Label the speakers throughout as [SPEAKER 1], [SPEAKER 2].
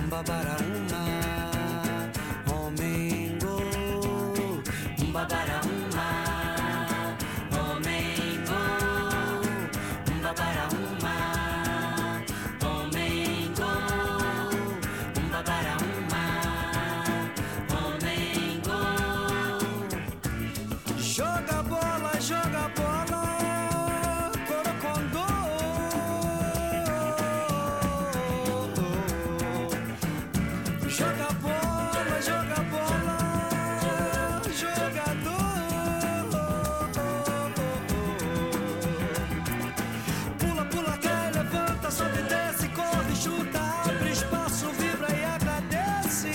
[SPEAKER 1] Babarauma, Omengo, Babarauma, Omengo, Babarauma, Omengo, Babarauma, Omengo. Joga bola, Corocondô. Joga bola, jogador. Pula, pula, cai, levanta, sobe, desce, corre, chuta, abre espaço, vibra e agradece.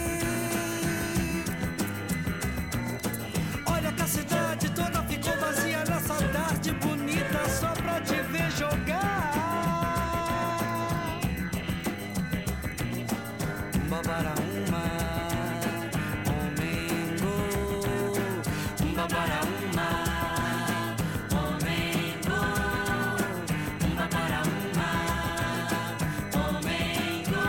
[SPEAKER 1] Olha que a cidade toda ficou vazia nessa tarde bonita só pra te ver jogar. Babarauma, Omengo, Babarauma, Omengo, Babarauma, Omengo.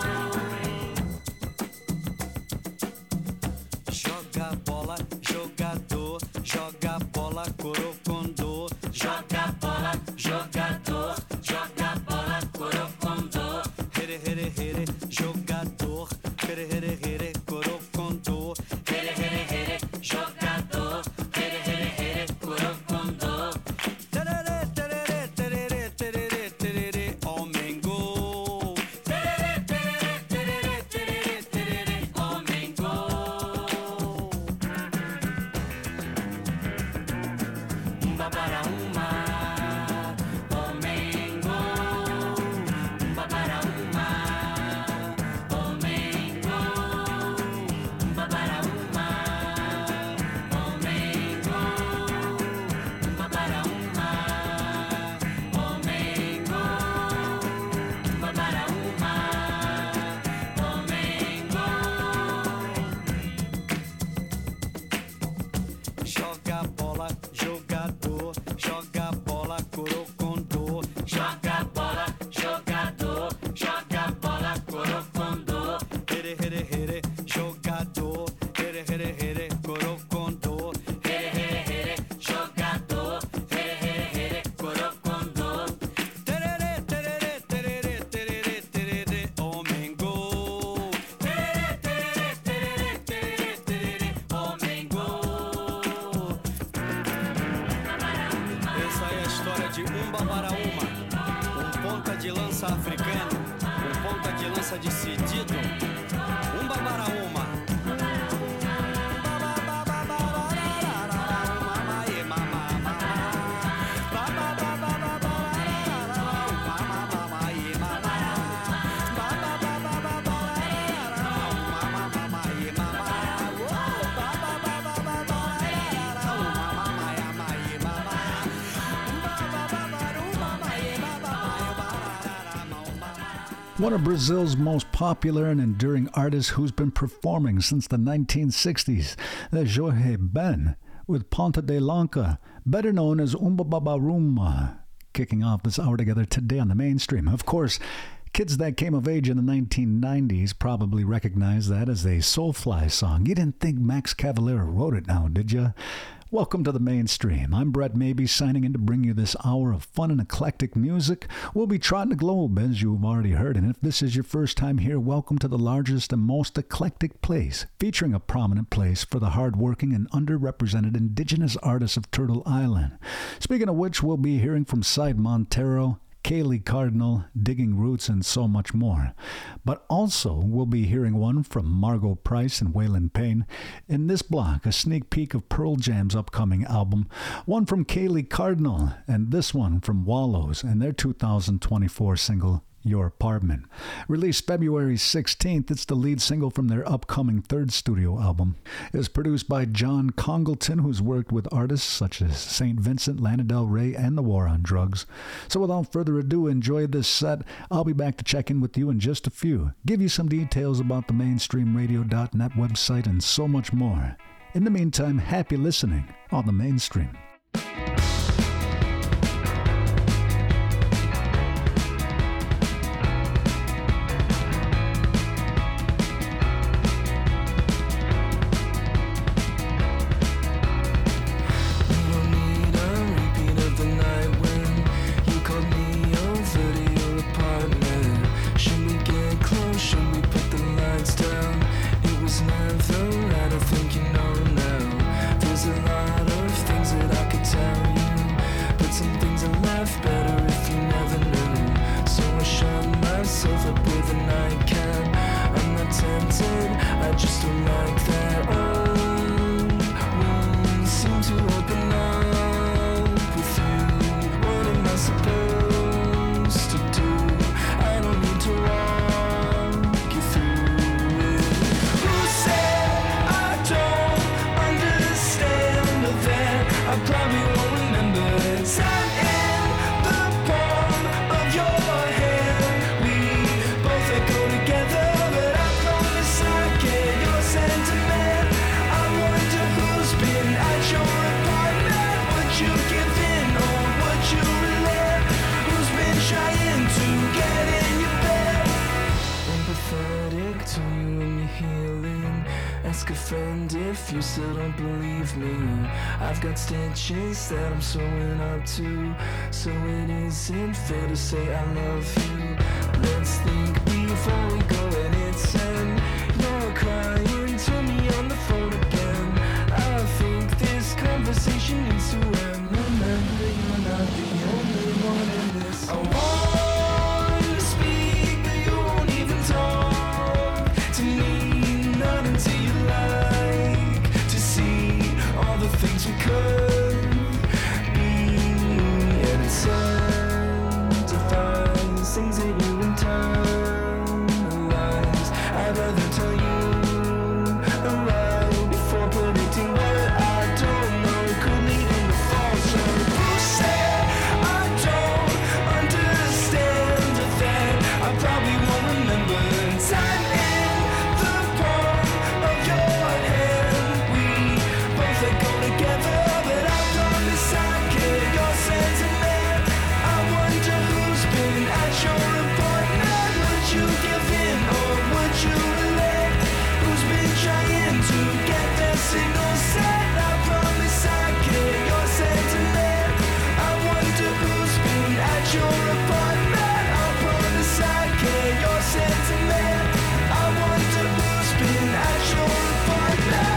[SPEAKER 1] Joga bola, jogador, joga bola, Corocondô. Joga bola, jogador, joga bola, Corocondô. Here, here, here, jogador. Here, here, here, Corocondô. Here, here, here, jogador. Here, here, here, Corocondô. Tererê, tererê, tererê, tererê, tererê, Omengo. Tererê, tererê, tererê, tererê, tererê, Omengo. Babarauma, Omengo, Babarauma, Omengo, Babarauma, Omengo, Babarauma, Omengo, Babarauma, Omengo. Joga bola, jogador, joga bola, Corocondô. Joga bola, jogador, joga bola, Corocondô. Here, here, here, jogador. Here, here, here, Corocondô. Here, here, here, jogador. Here, here, here, Corocondô. Tererê, tererê, tererê, tererê, tererê, Omengo. Tererê, tererê, tererê, tererê, tererê, Omengo. Essa é a história de Babarauma, ponta de lança africano, ponta de lança decidido, Babarauma.
[SPEAKER 2] One of Brazil's most popular and enduring artists who's been performing since the 1960s, the Jorge Ben, with Ponta de Lança, better known as Babarauma, kicking off this hour together today on the Mainstream. Of course, kids that came of age in the 1990s probably recognize that as a Soulfly song. You didn't think Max Cavalera wrote it now, did you? Welcome to the Mainstream. I'm Brett Mabey, signing in to bring you this hour of fun and eclectic music. We'll be trotting the globe, as you've already heard, and if this is your first time here, welcome to the largest and most eclectic place, featuring a prominent place for the hardworking and underrepresented indigenous artists of Turtle Island. Speaking of which, we'll be hearing from Side Montero, Kaylee Cardinal, Digging Roots, and so much more. But also, we'll be hearing one from Margot Price and Waylon Payne. In this block, a sneak peek of Pearl Jam's upcoming album, one from Kaylee Cardinal, and this one from Wallows and their 2024 single, Your Apartment. Released February 16th, it's the lead single from their upcoming third studio album. It is produced by John Congleton, who's worked with artists such as St. Vincent, Lana Del Rey, and The War on Drugs. So without further ado, enjoy this set. I'll be back to check in with you in just a few, give you some details about the mainstreamradio.net website, and so much more. In the meantime, happy listening on the Mainstream.
[SPEAKER 1] I can. I'm not tempted, I just don't like that. Wounds seem to open up with you. What am I supposed to do? I don't need to walk you through it. Who said I don't understand that? I probably won't remember. Time in the palm of your hand. We both echo together, but I promise I get your sentiment. I wonder who's been at your apartment. Would you give in or would you relent? Who's been trying to get in your bed? Empathetic to you and your healing. Ask a friend if you still don't believe me. I've got stitches that I'm sewing up to, so it isn't fair to say I love you. Let's think before we go and it's end. You're crying to me on the phone again. I think this conversation needs to end. Remember, you're not the only one in this. I want to speak, but you won't even talk to me. Not until you like to see all the things we could be. And it sanctifies things that you internalize. I'd rather tell you right before predicting what I don't know could lead into false hope. Who said I don't understand that? I probably won't remember. Time in the palm of your hand. We both echo together, but I promise I get your sentiment. I wonder who's been at your apartment. Would you give in or would you relent? Who's been trying to get their signal set? I promise I get your sentiment. I wonder who's been at your apartment. I promise I get your sentiment. I wonder who's been at your apartment.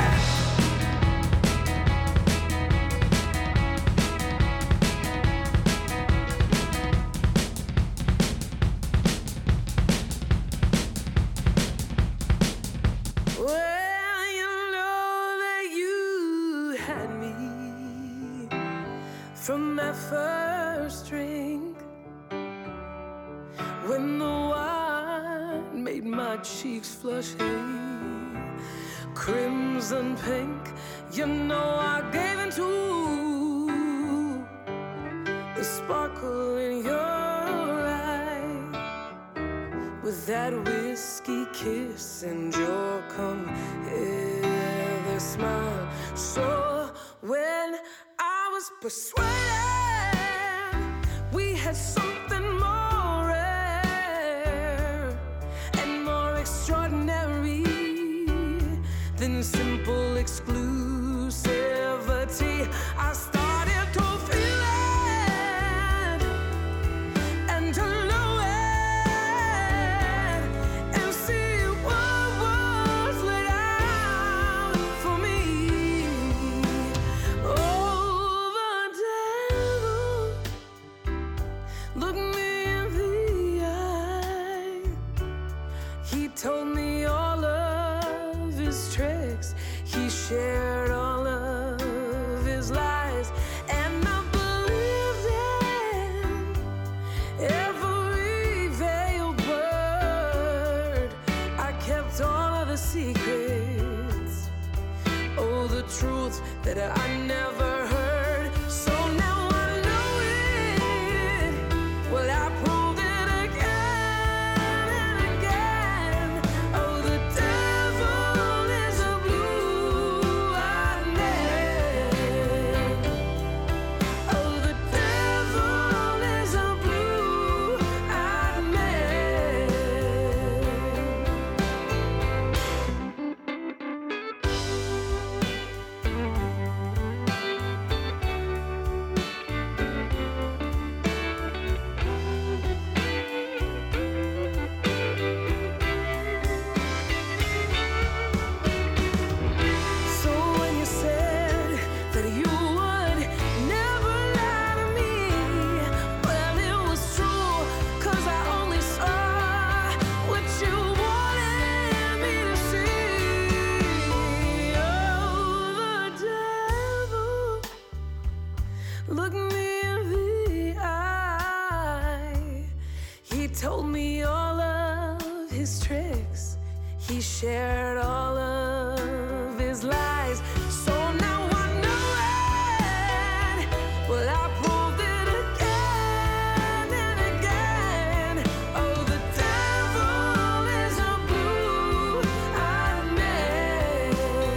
[SPEAKER 1] Well, you know that you had me from that first drink, when the wine made my cheeks flush hey, crimson pink. You know I gave into the sparkle in your eye, with that whiskey kiss and your come hither smile. So when I was persuaded we had something more rare and more extraordinary than simple exclusivity, I started to feel it and to know it and see what was laid out for me. Oh, the devil looked me in the eye. He told me all of his tricks. He shared all of his lies, and I believed in every veiled word. I kept all of the secrets, oh, the truth that I never heard. So now I know it. Well, I proved it again and again. Oh, the devil is a blue-eyed man. Oh, the devil is a blue-eyed man. his tricks. He shared all of his lies. So now I know it. Well, I proved it again and again. Oh, the devil is a blue-eyed man.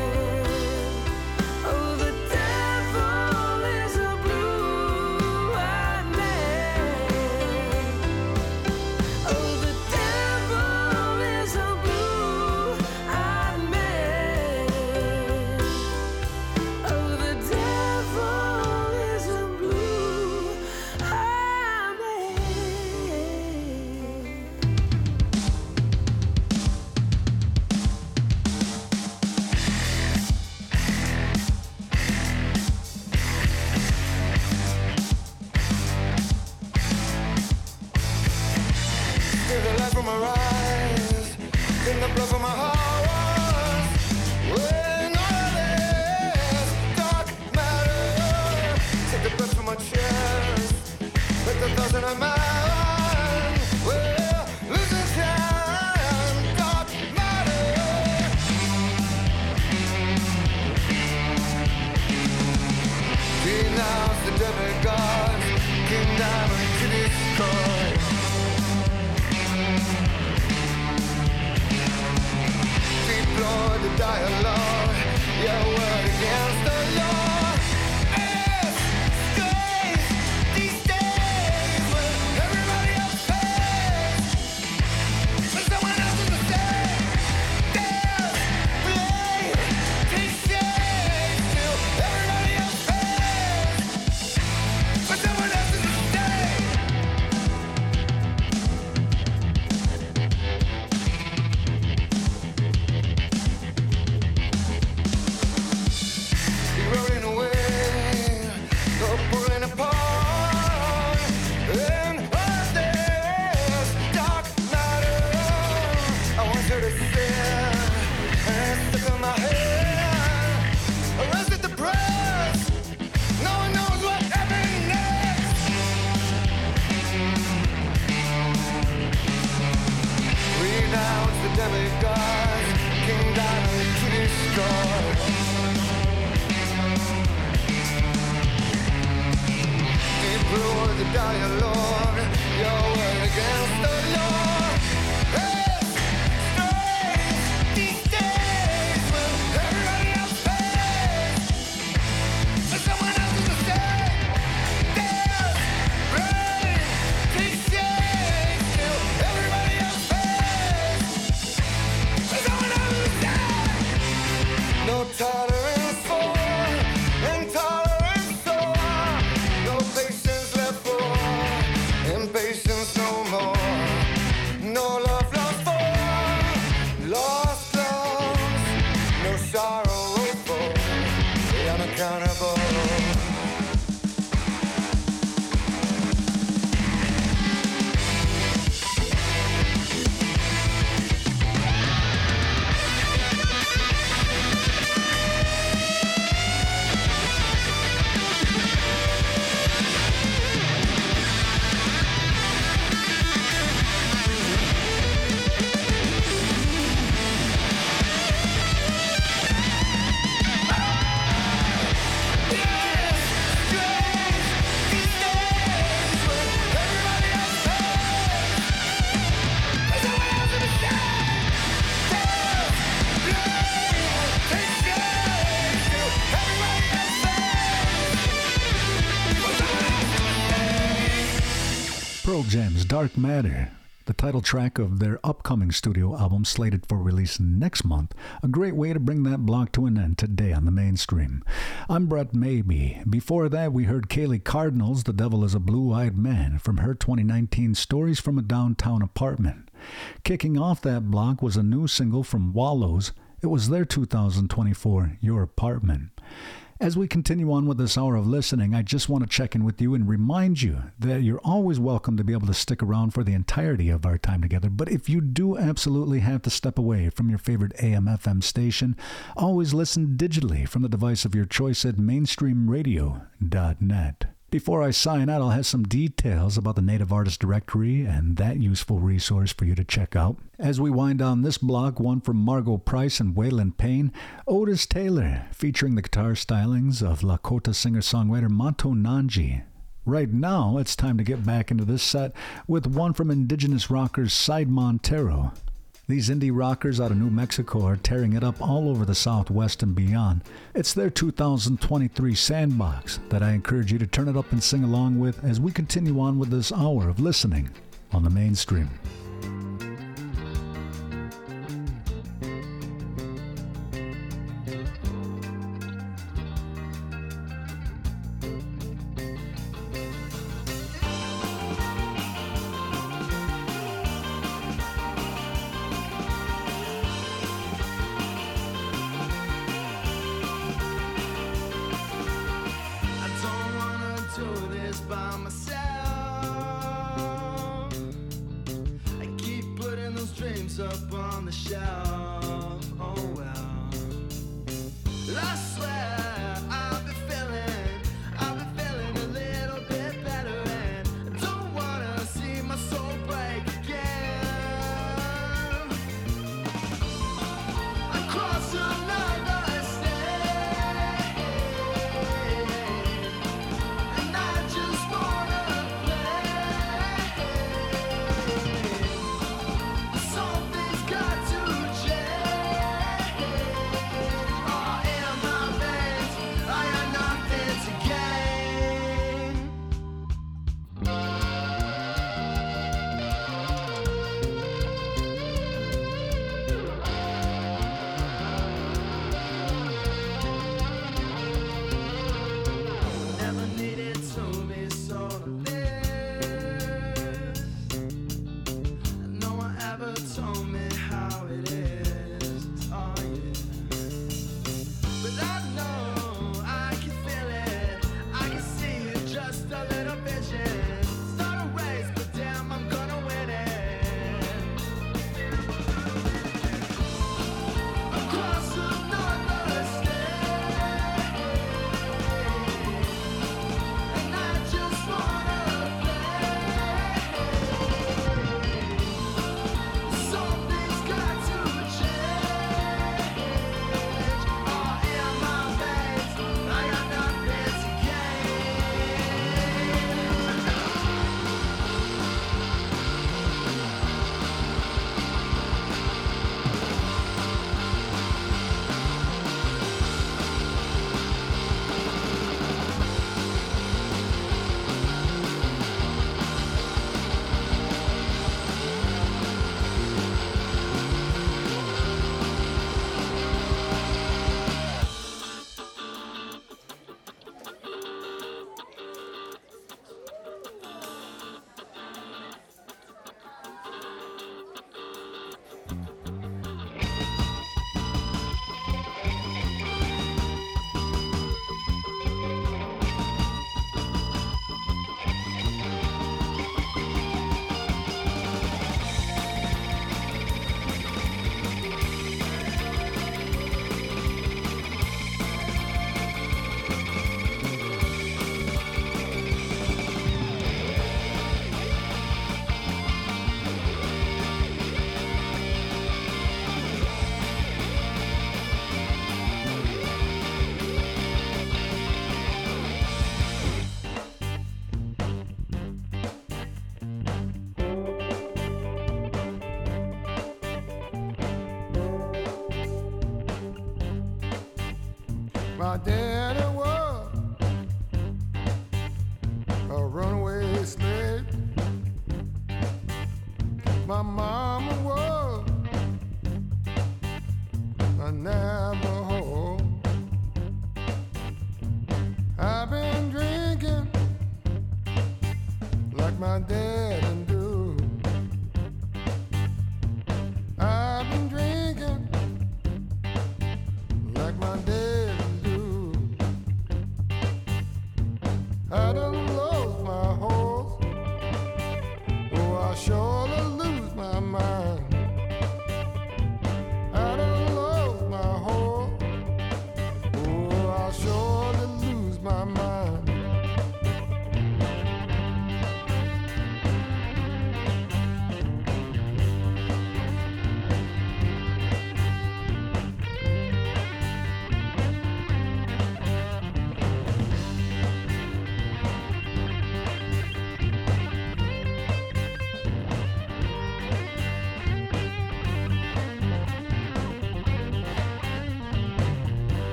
[SPEAKER 1] Oh, the devil is a blue-eyed man. Oh, the devil is a blue-eyed man. Oh, the devil is a blue-eyed man.
[SPEAKER 3] Feel the light from my eyes, feel the blood from my heart. When all this dark matter, take the breath from my chest, let the thoughts in my mind. Well, losing time, dark matter. Denounce the demigod, King Diamond to destroy. Deplore the dialogue, your word against the law. It's strange these days when everybody else pays, but someone else is the same. There's blame, takes shame, till everybody else pays, but someone else is the same. Eroding away, no pulling apart, and all this dark matter. I want you to sin, and it's stuck in my head. Arrested the press, no one knows what happened next. Renounce the demigods, King Diamond to destroy. Deplore the dialogue, your word against the law. It's strange these days when everybody else pays, but someone else is the same. There's blame, takes shame, till everybody else pays, but someone else is the same. No tolerance for intolerance, so no patience left for impatience no more. No love lost for lost loves. No sorrow for the unaccountable.
[SPEAKER 2] Pearl Jam's Dark Matter, the title track of their upcoming studio album slated for release next month. A great way to bring that block to an end today on the mainstream. I'm Brett Maybe. Before that, we heard Kaylee Cardinals, The Devil is a Blue-Eyed Man, from her 2019 Stories from a Downtown Apartment. Kicking off that block was a new single from Wallows. It was their 2024 Your Apartment. As we continue on with this hour of listening, I just want to check in with you and remind you that you're always welcome to be able to stick around for the entirety of our time together. But if you do absolutely have to step away from your favorite AM/FM station, always listen digitally from the device of your choice at mainstreamradio.net. Before I sign out, I'll have some details about the Native Artist Directory and that useful resource for you to check out. As we wind down this block, one from Margot Price and Waylon Payne, Otis Taylor, featuring the guitar stylings of Lakota singer-songwriter Mato Nanji. Right now, it's time to get back into this set with one from indigenous rockers Side Montero. These indie rockers out of New Mexico are tearing it up all over the Southwest and beyond. It's their 2023 Sandbox that I encourage you to turn it up and sing along with as we continue on with this hour of listening on the Mainstream.
[SPEAKER 3] My daddy was a runaway slave. My mama was a Navajo. I've been drinking like my daddy do. I've been drinking like my daddy do.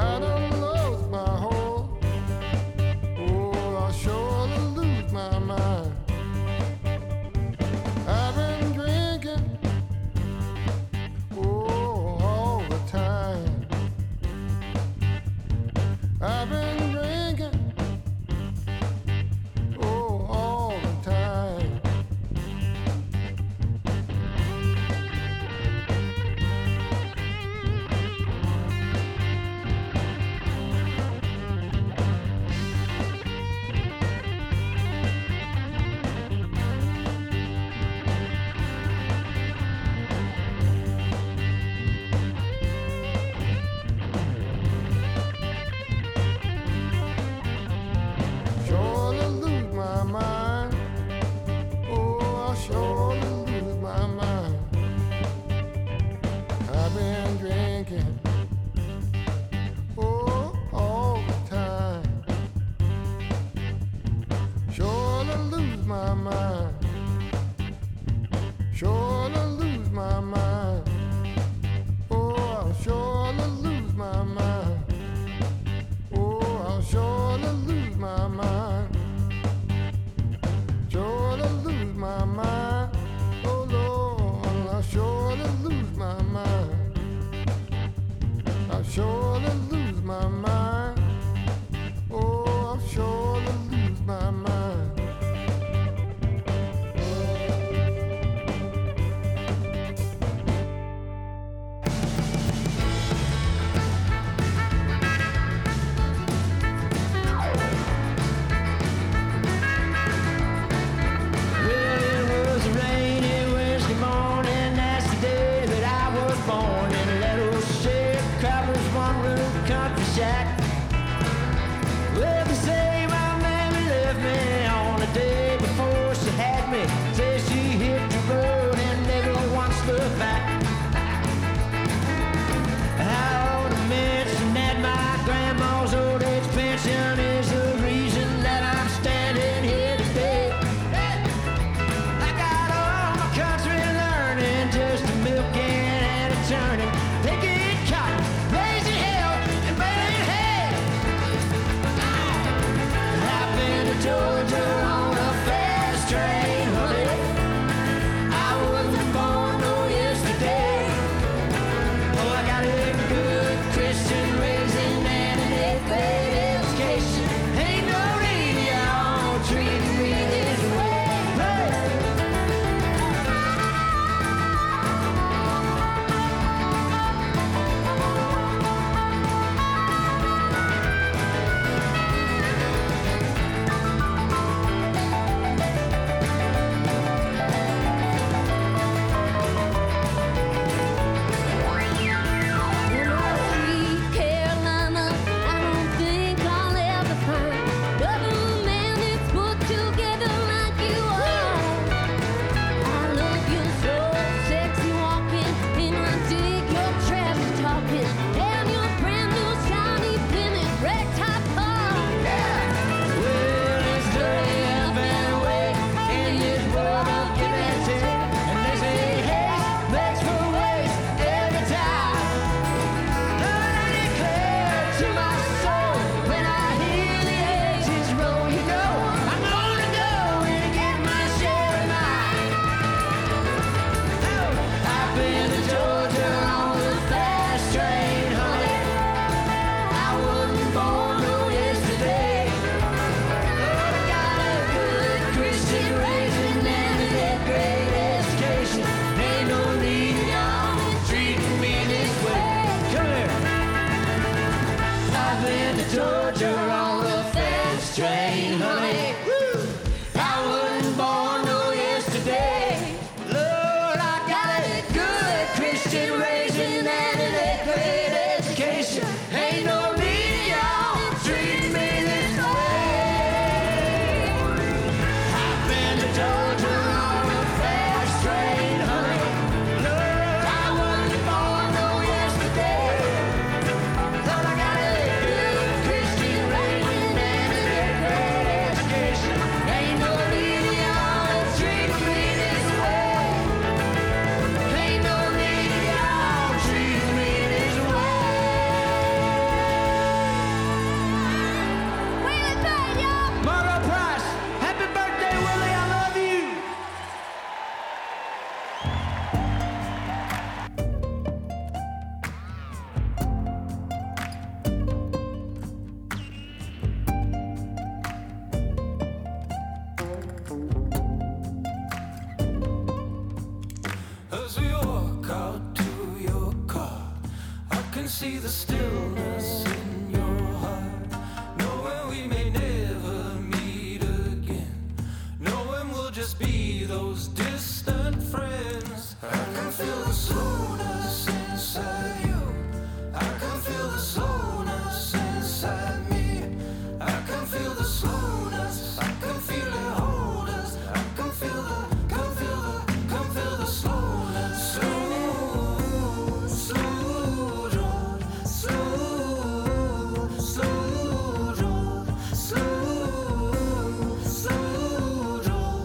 [SPEAKER 3] I done lost my horse. Oh, I surely lose my mind. I've been drinking, oh, all the time. I've been drinking, oh, all the time. Surely lose my mind. Oh, I surely lose my mind. I've been drinking, oh, all the time. Surely lose my mind. Surely lose my mind. Oh, I'll surely lose my mind. Oh, I'll surely lose my mind. Surely lose my mind. Oh Lord, I'll surely lose my mind. I'll surely lose my mind. Oh, I'll surely lose my mind.
[SPEAKER 4] Well, it was a rainy Wednesday morning. That's the day that I was born in a little sharecropper's one-room country shack. Well, they say my mammy left me on the day before she had me. Say she hit the road and never once looked back. I ought to mention that my grandma's old age pension is the reason that I'm standing here today. I got all my country learning, just a milking and a turning, picking cotton, raising hell, and baling hay. I've been to Georgia on a fast train, honey. I wasn't born no yesterday. Oh, I got a good Christian raising and an eighth-grade education. Ain't no need y'all treating me this way. Hey!
[SPEAKER 5] In our sweet Carolina, I don't think I'll ever find another man that's put together like you are. I love your slow, sexy walking, and I dig your trash talking, and your brand new shiny Plymouth ragtop car.
[SPEAKER 4] Well, it's dirty up and away in this world of give and take. And they say haste makes for waste every time. Lord, I declare to my soul when I hear the ages roll, you know I'm gonna go and get my share of mine. Oh, I've been to Georgia on the fast train, honey. I wasn't born no yesterday. Lord, I got a good Christian raising and an eighth-grade education. Ain't no need y'all treating me this way. Come here. I've been to Georgia on the fast train, honey. I wasn't born no yesterday. Lord, I got a good Christian raising and an eighth-grade education. Ain't no need y'all treating me this way. I've been to Georgia on a fast train, honey. Lord, I wasn't born no yesterday. Lord, I got a good Christian raising and an eighth-grade education.
[SPEAKER 1] see the stillness in your heart, knowing we may never meet again, knowing we'll just be those distant friends. I can feel the slowness inside you, I can feel the slowness inside me, I can feel the slowness, I can feel it hold us, I can feel the slowness. Slow draw, slow draw, slow draw.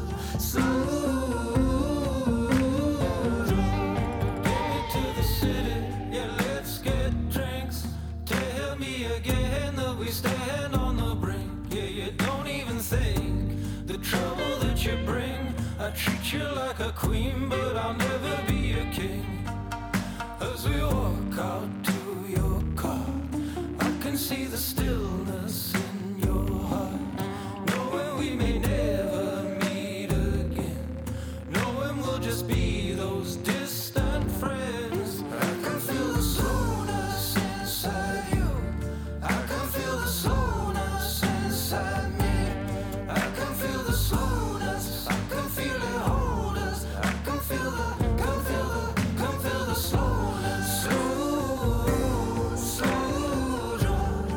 [SPEAKER 1] Get me to the city, yeah, let's get drinks. Tell me again that we stand on the brink. Yeah, you don't even think the trouble that you bring. I treat you like a queen, but I'll never be a king. As we walk out to your car, I can see the stillness in your heart, knowing we may never meet again, knowing we'll just be those distant friends. I can feel the slowness inside you, I can feel the slowness inside me, I can feel the slowness, I can feel it hold us, I can feel the slowness. Slow draw,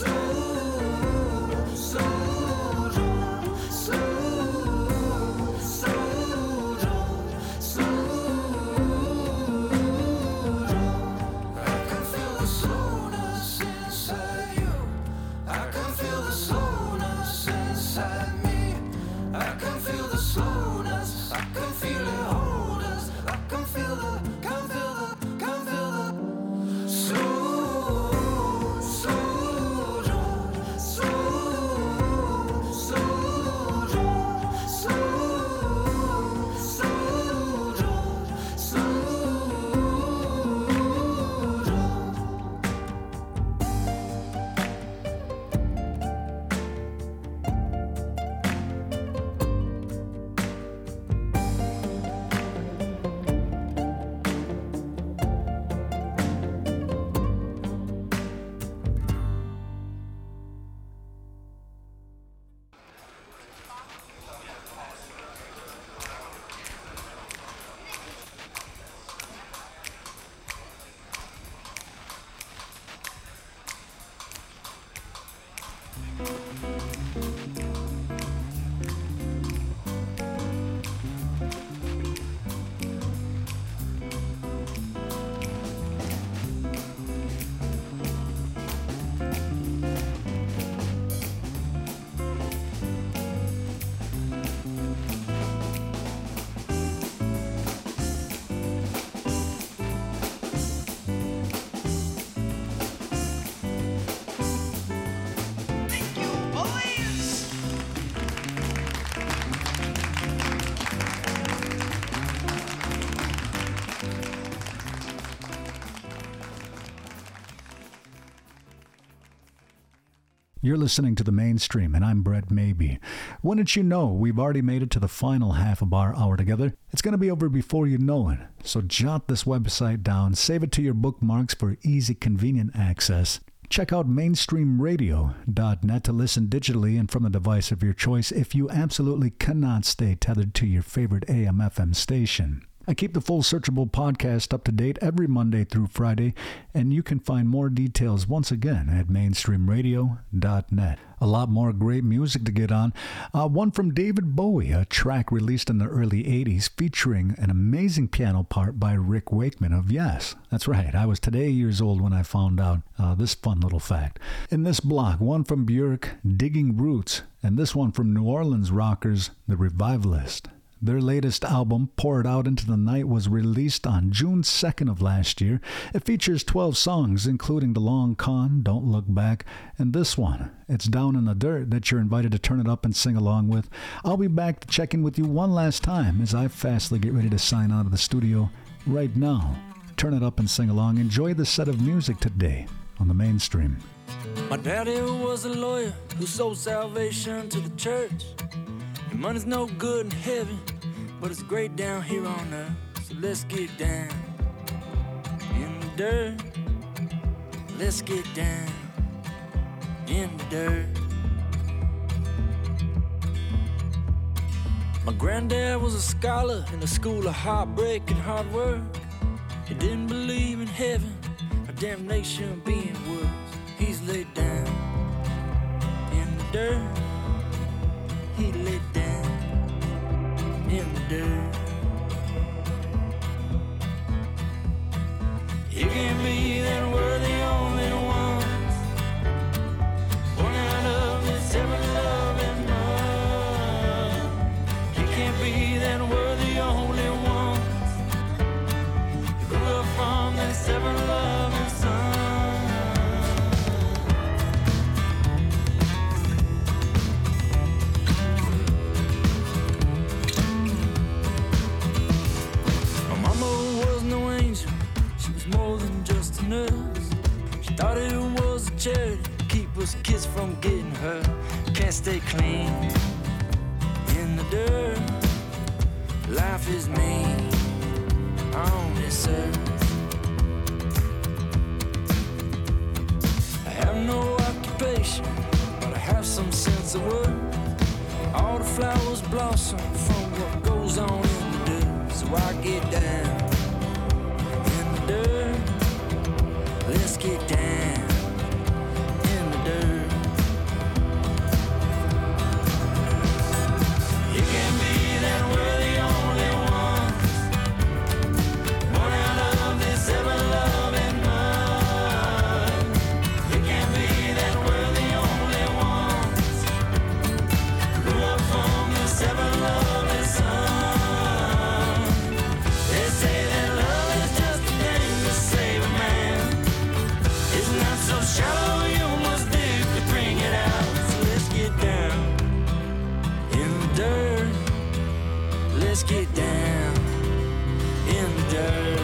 [SPEAKER 1] I can feel the slowness inside you, I can feel the slowness inside me, I can feel the slowness, I can feel it hold us, I can feel the slow draw,
[SPEAKER 2] You're listening to The Mainstream, and I'm Brett Maybe. Wouldn't you know, we've already made it to the final half of our hour together. It's going to be over before you know it. So jot this website down, save it to your bookmarks for easy, convenient access. Check out mainstreamradio.net to listen digitally and from the device of your choice if you absolutely cannot stay tethered to your favorite AM/FM station. I keep the full searchable podcast up to date every Monday through Friday, and you can find more details once again at mainstreamradio.net. A lot more great music to get on. One from David Bowie, a track released in the early 80s featuring an amazing piano part by Rick Wakeman of Yes. That's right, I was today years old when I found out this fun little fact. In this block, one from Björk, Digging Roots, and this one from New Orleans rockers, The Revivalist. Their latest album, Pour It Out Into the Night, was released on June 2nd of last year. It features 12 songs, including The Long Con, Don't Look Back, and this one, It's Down in the Dirt, that you're invited to turn it up and sing along with. I'll be back to check in with you one last time as I fastly get ready to sign out of the studio right now. Turn it up and sing along. Enjoy the set of music today on The Mainstream.
[SPEAKER 1] My daddy was a lawyer who sold salvation to the church. And money's no good in heaven, but it's great down here on earth. So let's get down in the dirt. let's get down in the dirt. My granddad was a scholar in the school of heartbreak and hard work. He didn't believe in heaven or damnation being worse. He's laid down in the dirt. He laid down in the dirt. It can't be that we're the only ones born out of this ever-loving mud. It can't be that we're the only ones who grew up from this ever-loving sun. My mama was no angel, she was more than just a nurse. She thought it was a charity to keep us kids from getting hurt. Can't stay clean in the dirt. Life is mean on this earth. I have no occupation, but I have some sense of work. All the flowers blossom from what goes on in the dirt. So I get down in the dirt. Let's get down in the dirt. It can't be that we're the only ones born out of this ever-loving mud. It can't be that we're the only ones who grew up from this ever-loving sun. They say that love is just a thing to save a man. It's not so shallow, you must dig to bring it out. So let's get down in the dirt. Let's get down in the dirt.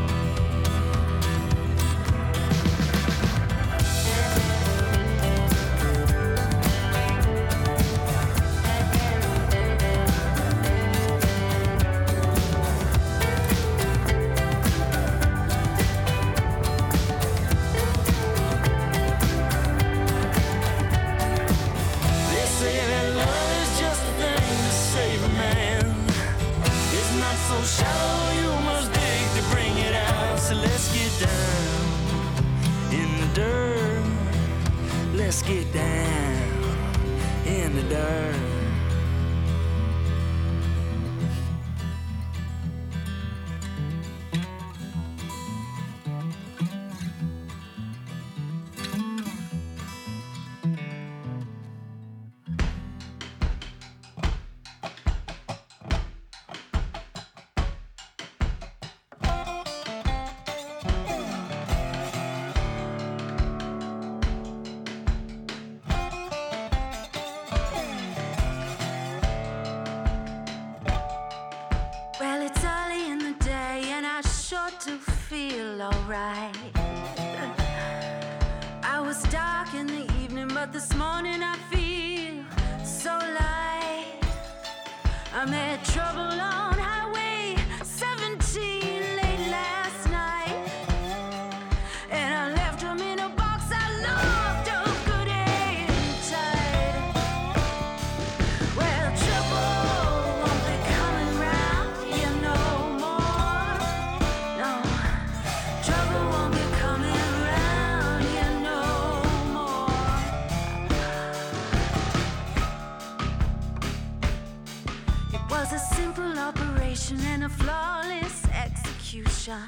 [SPEAKER 1] They say that love is just a thing to save a man. It's not so shallow, you must dig to bring it out. So let's get down in the dirt. Let's get down in the dirt.
[SPEAKER 6] Well, it's early in the day and I sure do feel alright. I was dark in the evening, but this morning I feel so light. I met trouble on Highway 17 late last night, and I left him in a box I loved up good and tight. Well, trouble won't be coming round here no more. No, trouble won't be coming round here no more. It was a simple operation and a flawless execution.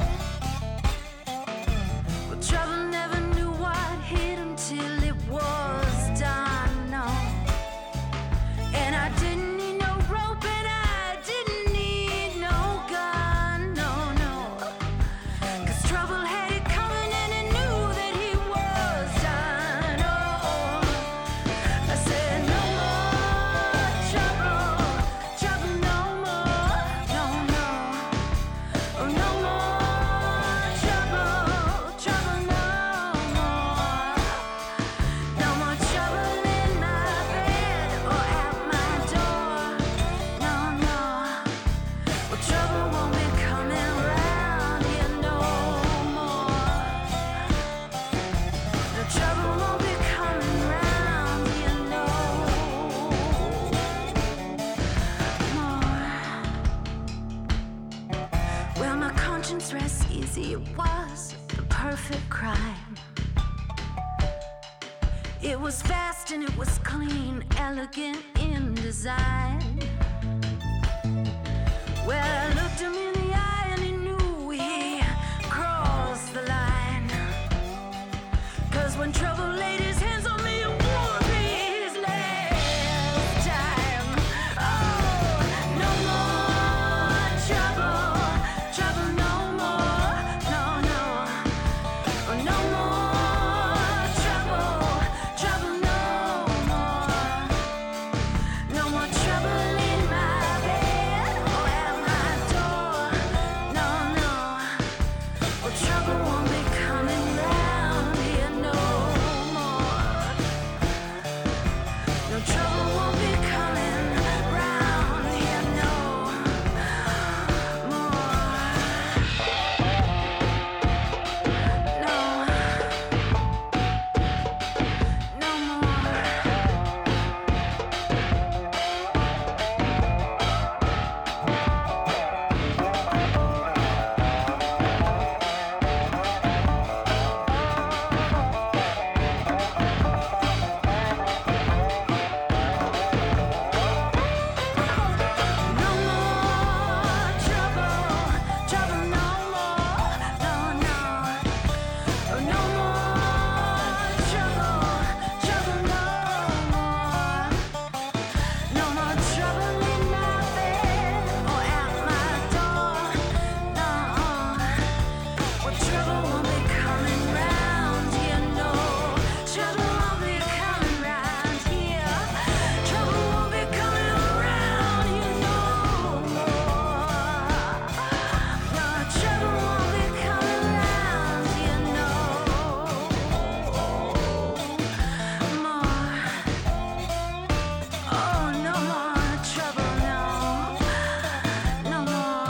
[SPEAKER 6] But trouble never knew what hit him till it was done. No. And I didn't need no rope and I didn't need no gun. No, no. 'Cause trouble had it coming and he knew that he was done. Oh, I said no more trouble, trouble no more. No, no. Oh, no more It was fast and it was clean, elegant in design. Well, I looked him in the eye and he knew he crossed the line. 'Cause when trouble laid his hands on me, it won't be his last time. Oh, no more trouble, trouble no more, no, no. Oh, no more trouble, trouble no more. No more trouble in my bed or at my door, no, no. Well, trouble won't be coming round here no more. No trouble won't be coming round here no more. No, no more. No more trouble, trouble no more, no, no. Oh, no more trouble, trouble no more. No more trouble in my bed or at my door, no. Well, trouble won't be coming round here, no. Trouble won't be coming round here. Trouble won't be coming around here no more. No, trouble won't be coming round here no more. Oh, no more trouble, no, no more.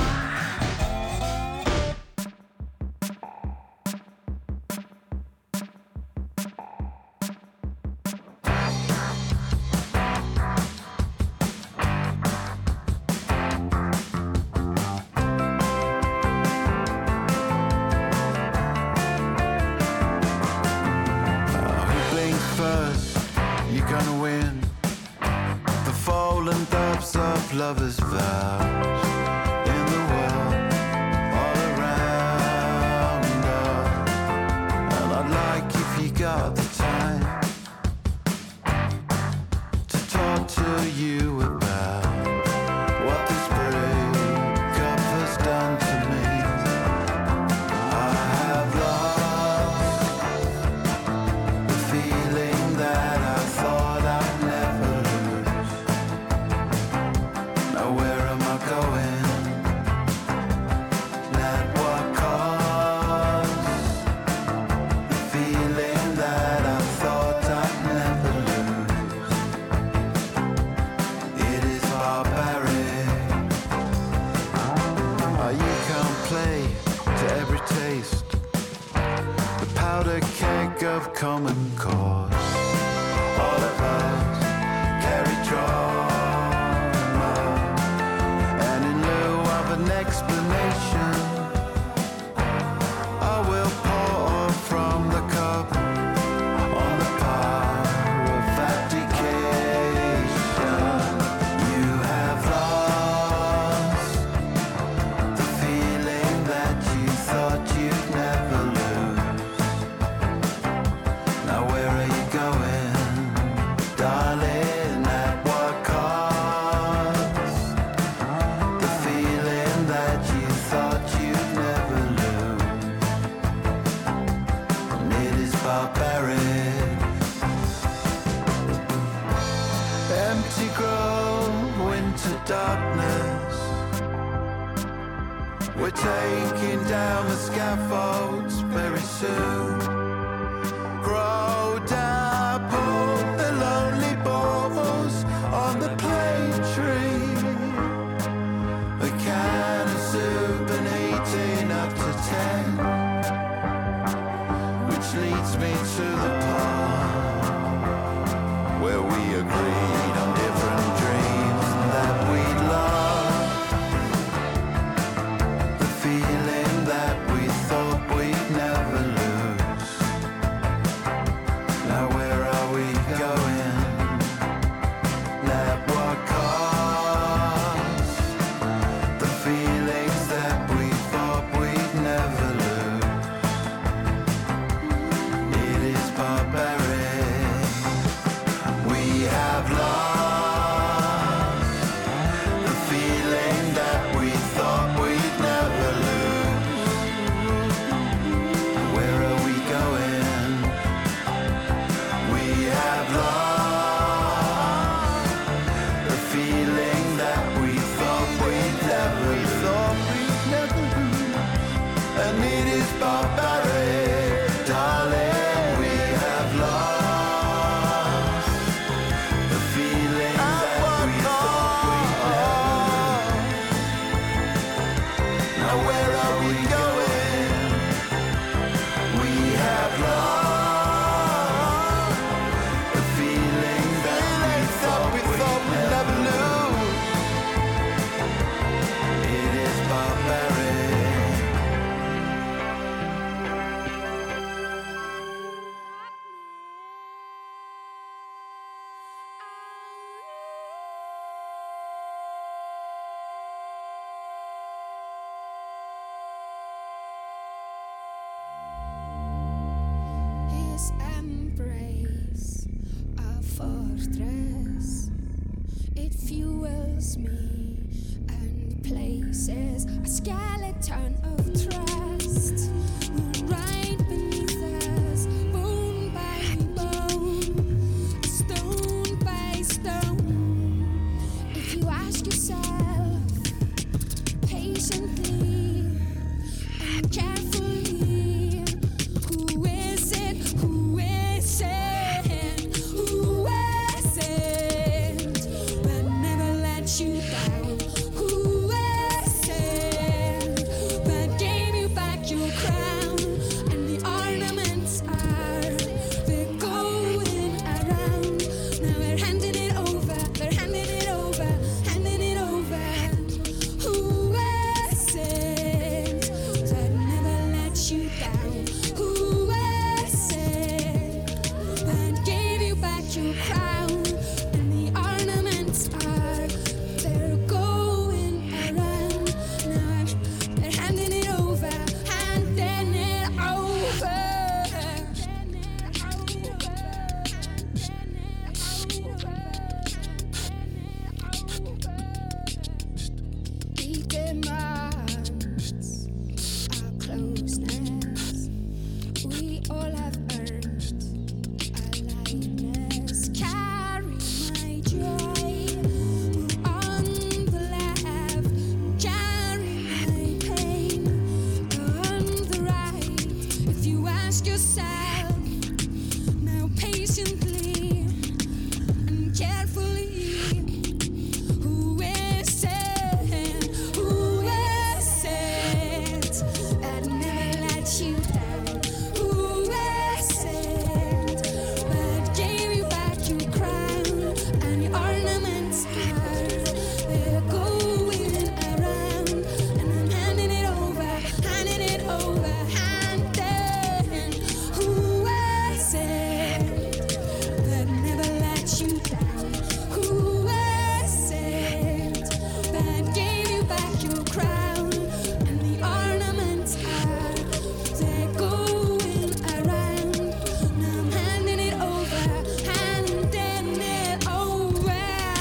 [SPEAKER 3] Who blinks first? You're gonna win. The fallen doves of lovers' vows in the world all around us. And I'd like if you got the time to talk to you about what this breakup has done to me. I have lost the feeling that I thought I'd never lose. Now where am I going? And at what cost? The feeling that I thought I'd never lose. It is barbaric. You can't play to every taste. The powder keg of common cause. All of us carry trauma, and in lieu of an explanation, I will pour from the cup on the power of abdication. You have lost the feeling that you thought you'd never lose. Now where are you going, darling? At what cost? The feeling that you thought you'd never lose. And it is barbaric. Empty grove, winter darkness. We're taking down the scaffolds very soon. Grow dapple the lonely balls on the plane tree. A can of soup and 18 up to 10, which leads me to the park where we agreed on different dreams that we'd love. The feeling that we thought we'd never lose.
[SPEAKER 7] this embrace, a fortress. It fuels me and places a skeleton of trust. Right beneath us, bone by bone, stone by stone. If you ask yourself patiently and carefully, who is it? Who is it? Who is it that never let you down? Who is it that gave you back your crown? And the ornaments are, they're going around. Now we're handing it over, they're handing it over, handing it over. Who is it that never let you down? Who is it that gave you back your crown? And the ornaments are, they're going around. Now they're handing it over, handing it over. He demands our closeness. We all have earned a likeness. Carry my joy on the left, carry my pain on the right. If you ask yourself now patiently and carefully, who is it? Who is it that never let you down? Who is it that gave you back your crown? And your ornaments are, they're going around. And I'm handing it over, handing it over, handing. Who is it that never let you down? Who is it that gave you back your crown? And the ornaments are, they're going around. Now I'm handing it over, handing it over.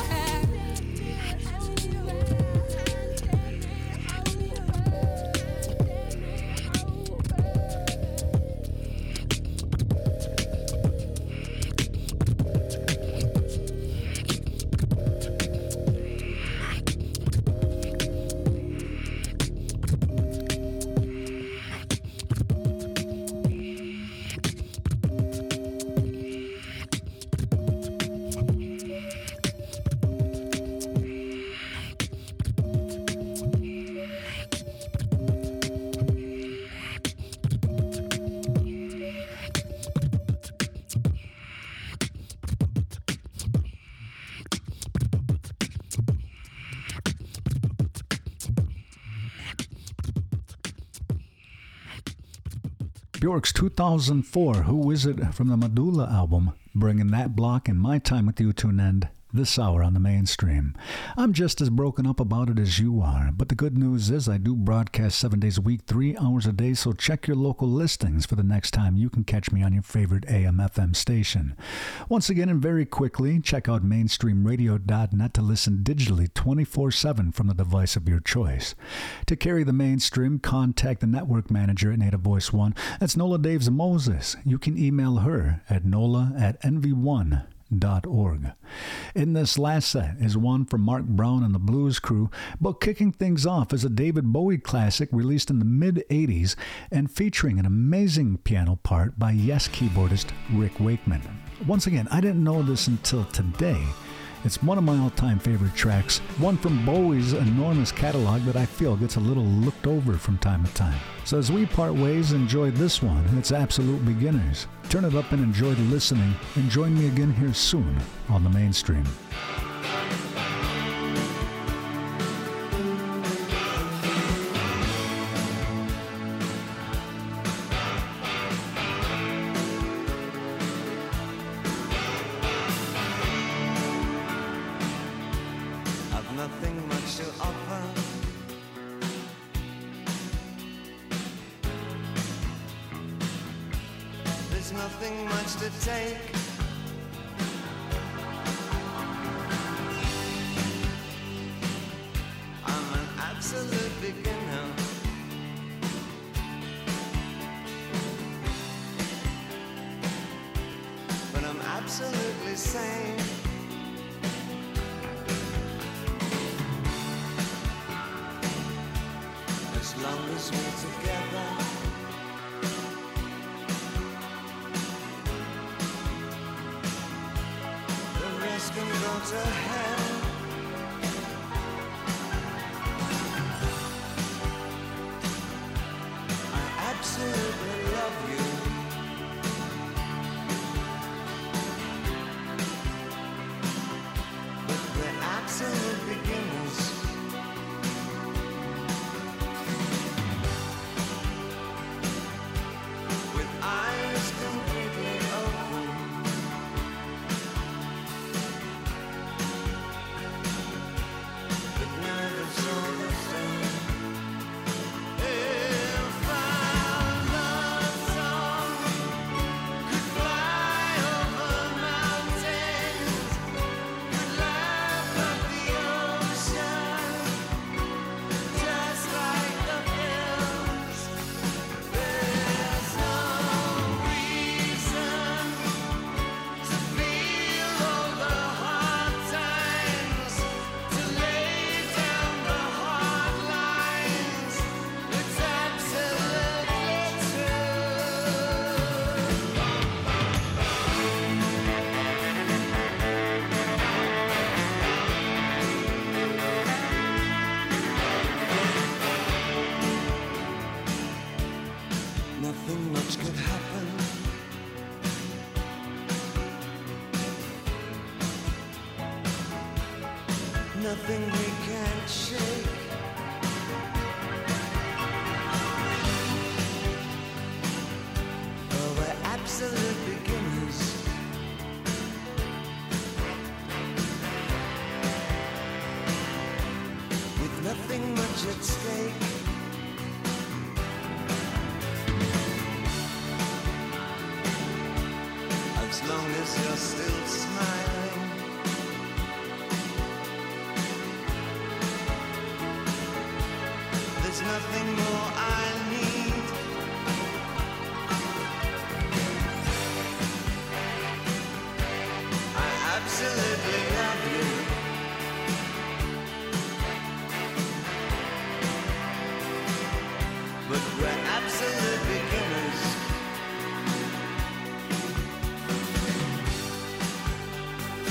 [SPEAKER 2] Bjork's 2004 Who Is It from the Medulla album, bringing that block and my time with you to an end this hour on the mainstream. I'm just as broken up about it as you are, but the good news is I do broadcast 7 days a week, 3 hours a day, so check your local listings for the next time you can catch me on your favorite AM/FM station. Once again and very quickly, check out mainstreamradio.net to listen digitally 24/7 from the device of your choice. To carry the mainstream, contact the network manager at Native Voice One. That's Nola Daves Moses. You can email her at nola@nv1.org. In this last set is one from Mark Brown and the Blues Crew, but kicking things off is a David Bowie classic released in the mid-'80s and featuring an amazing piano part by Yes keyboardist Rick Wakeman. Once again, I didn't know this until today. It's one of my all-time favorite tracks, one from Bowie's enormous catalog that I feel gets a little looked over from time to time. So as we part ways, enjoy this one. It's Absolute Beginners. Turn it up and enjoy the listening, and join me again here soon on the mainstream.
[SPEAKER 3] I've nothing much to offer. There's nothing nothing much to take. I'm an absolute beginner. But I'm absolutely sane. As long as we're together. The rest can go to hell. I absolutely love you. But we're absolute beginners. With eyes completely open. But nerves all the same. If our love song could fly over mountains, could laugh at the ocean, just like the hills, there's no reason to feel all the hard times, to lay down the hard lines. It's absolutely true. Nothing much could happen. Nothing we can't shake. Oh, we're absolute beginners. With nothing much at stake. As long as you're still smiling. There's nothing more I need. I absolutely love you. But we're absolute beginners.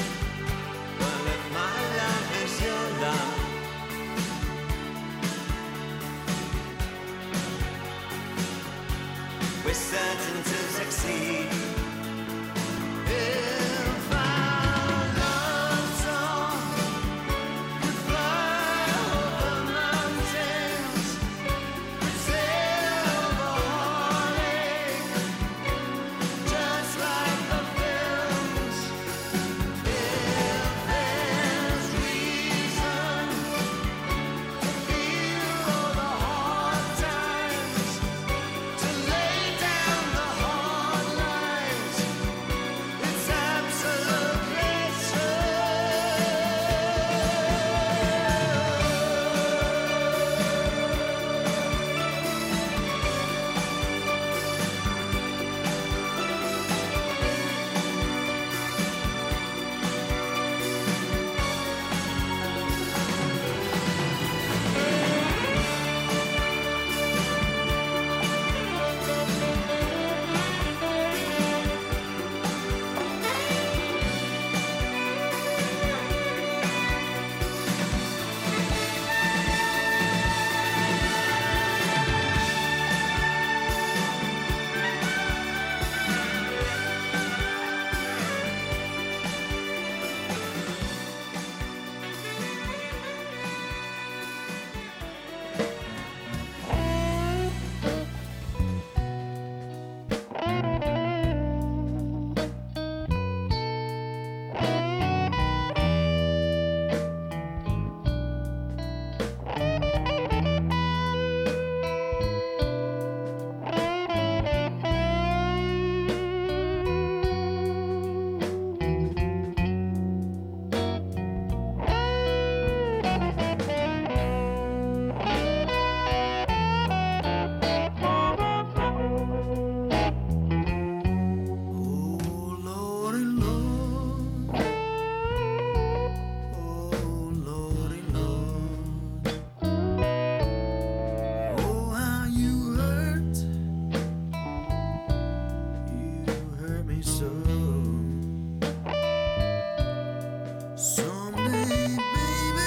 [SPEAKER 3] Someday, baby,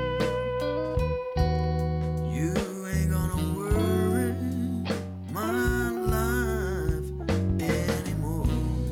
[SPEAKER 3] you ain't gonna worry my life anymore.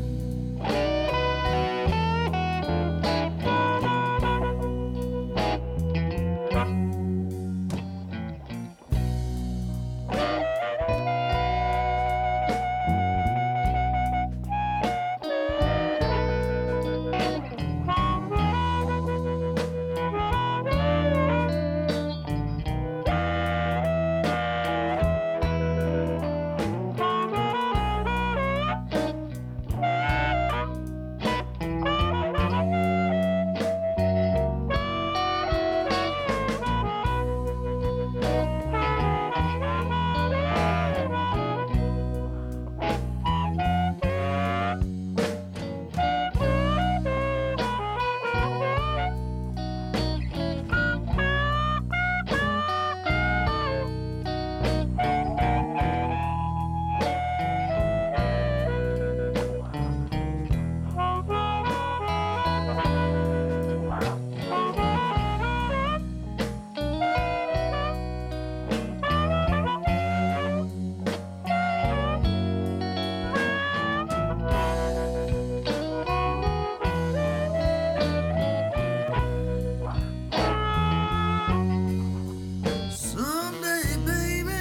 [SPEAKER 3] Someday, baby,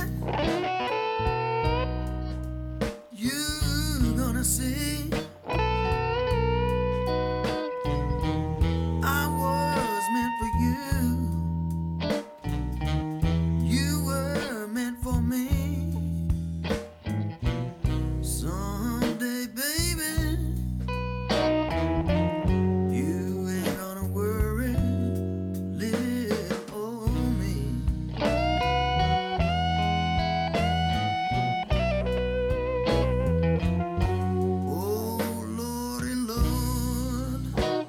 [SPEAKER 3] you gonna see I was meant for you. You were meant for me. Someday, baby, you ain't gonna worry little on me. Oh Lordy Lord,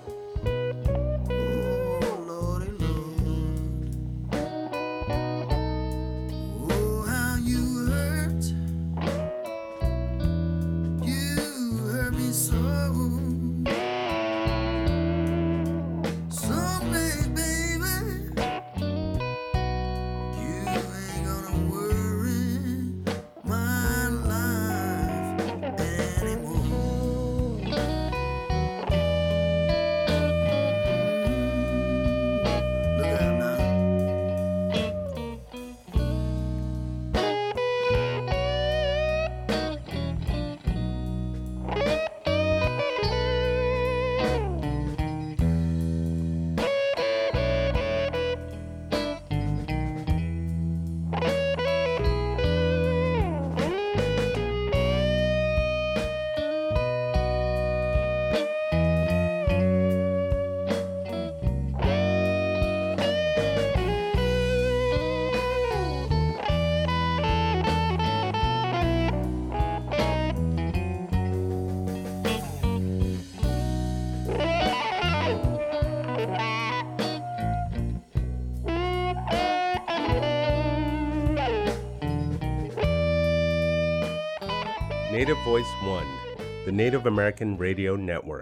[SPEAKER 3] oh Lordy Lord, oh how you hurt me so. Someday, baby, you ain't gonna worry my life anymore. Look out now.
[SPEAKER 8] Native Voice One, the Native American Radio Network.